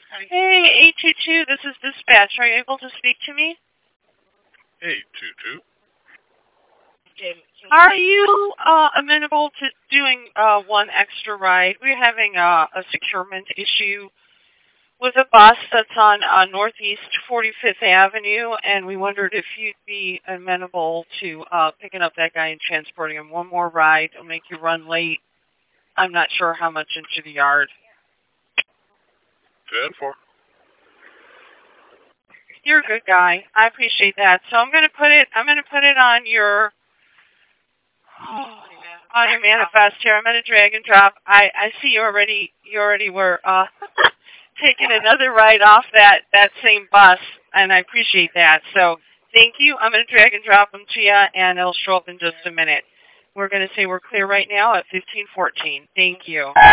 Hey, 822, this is dispatch. Are you able to speak to me? 822. Are you amenable to doing one extra ride? We're having a securement issue with a bus that's on Northeast 45th Avenue, and we wondered if you'd be amenable to picking up that guy and transporting him. One more ride will make you run late. I'm not sure how much into the yard. 10-4. You're a good guy. I appreciate that. So I'm gonna put it on your manifest here. I'm gonna drag and drop. I see you already were taking another ride off that same bus, and I appreciate that. So thank you. I'm gonna drag and drop them to you, and it'll show up in just a minute. We're gonna say we're clear right now at 1514. Thank you.